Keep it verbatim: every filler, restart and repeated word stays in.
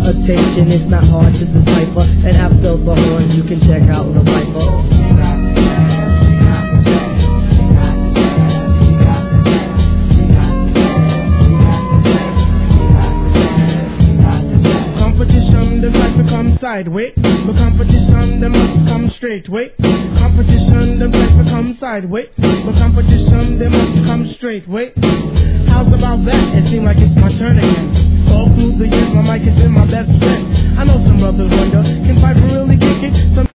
attention, it's not hard to decipher. And after the horns, you can check out the viper. Sideways, but competition they must come straight way. Competition them like to come sideways, but competition they must come straight way. How's about that? It seems like it's my turn again. All through the years, my mic has been my best friend. I know some brothers wonder, can Viper really kick it? Some